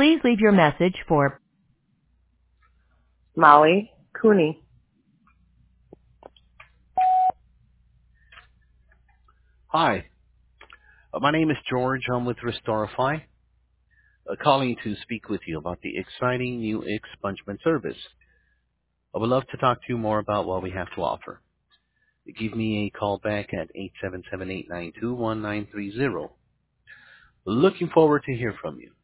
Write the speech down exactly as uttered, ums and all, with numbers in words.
Please leave your message for Molly Cooney. Hi, uh, my name is George. I'm with Restorify, uh, calling to speak with you about the exciting new expungement service. I would love to talk to you more about what we have to offer. Give me a call back at eight seven seven, eight nine two, one nine three zero. Looking forward to hear from you.